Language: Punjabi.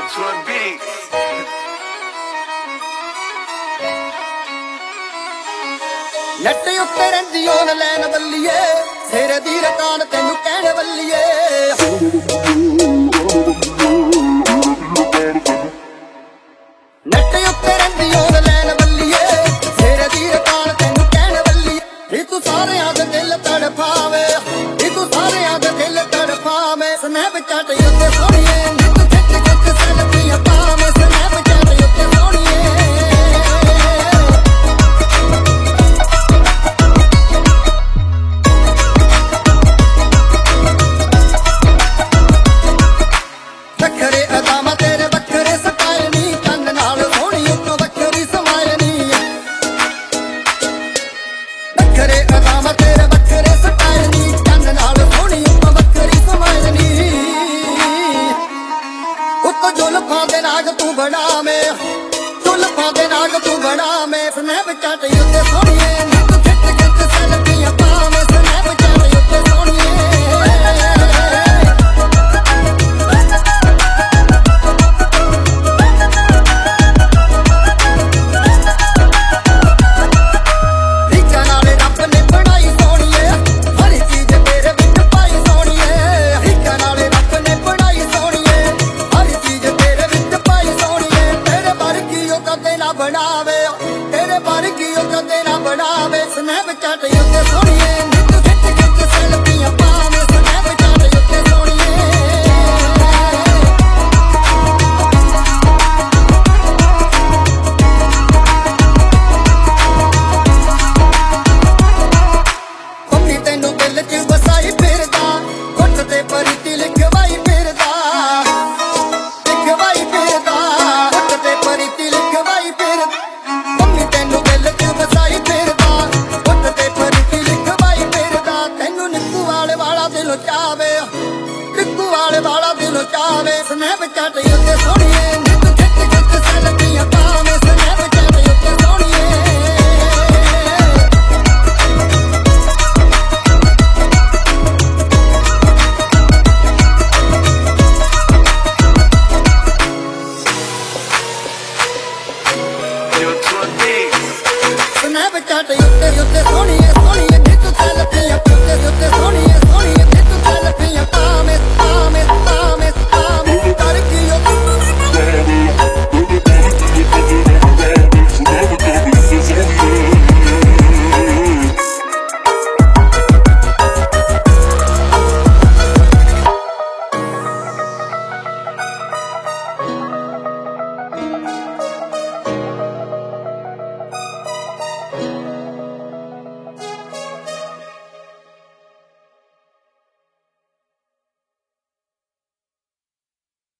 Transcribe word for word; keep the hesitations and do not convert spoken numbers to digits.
Twin Beats. ਨੱਟ ਉੱਤੇ ਰਹਿੰਦੀ ਆਨਲਾਈਨ ਬੱਲੀਏ ਸਿਰ ਦੀ ਰਕਾਨ ਤੈਨੂੰ ਕਹਿਣ ਬੱਲੀਏ ਨੱਟ ਉੱਤੇ ਰਹਿੰਦੀ ਆਨਲਾਈਨ ਬੱਲੀਏ ਸਿਰ ਦੀ ਰਕਾਨ ਤੈਨੂੰ ਕਹਿਣ ਬੱਲੀਏ ਇਹ ਤੂੰ ਸਾਰਿਆਂ ਦੇ ਦਿਲ ਤੜਫਾਵੇ ਇਹ ਤੂੰ ਸਾਰਿਆਂ ਦੇ ਦਿਲ ਤੜਫਾਵੇ ਸਨੈਪਚੈਟ ਉੱਤੇ ਸੋਹਣੀਏ ਨਿੱਤ ਖਿੱਚ ਖਿੱਚ ਸੈਲਫੀਆਂ ਪਾਵੇਂ ਸਨੈਪਚੈਟ ਉੱਤੇ ਸੋਹਣੀਏ ਵੱਖਰੇ ਅਦਾਵਾਂ ਤੇਰੇ ਵੱਖਰੇ ਸਟਾਈਲ ਨੀ ਕੰਨ ਨਾਲ ਸੋਹਣੀ ਉੱਤੋਂ ਵੱਖਰੀ ਸਮਾਈਲ ਨੀ ਵੱਖਰੇ ਅਦਾਵਾਂ ਤੇਰੇ ਵੱਖਰੇ ਸਟਾਈਲ ਨੀ ਕੰਨ ਨਾਲ ਸੋਹਣੀ ਉੱਤੋਂ ਵੱਖਰੀ ਸਮਾਈਲ ਨੀ ਉੱਤੋਂ ਜ਼ੁਲਫਾਂ ਦੇ ਨਾਗ ਤੂੰ ਬਣਾਵੇਂ ਜ਼ੁਲਫਾਂ ਦੇ ਨਾਗ ਤੂੰ ਬਣਾਵੇਂ ਸਨੈਪਚੈਟ ਉੱਤੇ ਸੋਹਣੀਏ ਨਿੱਤ ਖਿੱਚ ਖਿੱਚ ਸੈਲਫੀਆਂ ਪਾਵੇਂ ਸਨੈਪਚੈਟ ਉੱਤੇ ਸੋਹਣੀਏ ਬਣਾਵੇ ਤੇਰੇ ਵਰਗੀ ਉਹ ਕਦੇ ਨਾ ਬਣਾਵੇ ਸਨੈਪਚੈਟ ਉੱਤੇ ਸੋਹਣੀਏ ਨਿੱਤ ਖਿੱਚ ਖਿੱਚ ਸੈਲਫੀਆਂ ਪਾਵੇਂ ਸਨੈਪਚੈਟ ਉੱਤੇ ਸੋਹਣੀਏ ਮੰਮੀ ਤੈਨੂੰ ਦਿਲ 'ਚ ਵਸਾਈ ਫਿਰਦਾ ਗੁੱਟ ਤੇ ਪਰੀਤੀ ਲਿਖਵਾਈ ਫਿਰਦਾ ਲਿਖਵਾਈ ਫਿਰਦਾ ਗੁੱਟ ਤੇ ਪਰੀਤੀ ਲਿਖਵਾਈ ਮੰਮੀ ਤੈਨੂੰ ਦਿਲ 'ਚ ਵਸਾਈ ਫਿਰਦਾ ਗੁੱਟ ਤੇ ਪਰੀਤੀ ਲਿਖਵਾਈ ਫਿਰਦਾ ਤੈਨੂੰ ਨਿੱਕੂ ਵਾਲੇ ਵਾਲਾ ਦਿਲੋਂ ਚਾਵੇ ਨਿੱਕੂ ਵਾਲੇ ਵਾਲਾ ਦਿਲੋਂ ਚਾਵੇ ਸਨੈਪਚੈਟ ਉੱਤੇ ਸੋਹਣੀਏ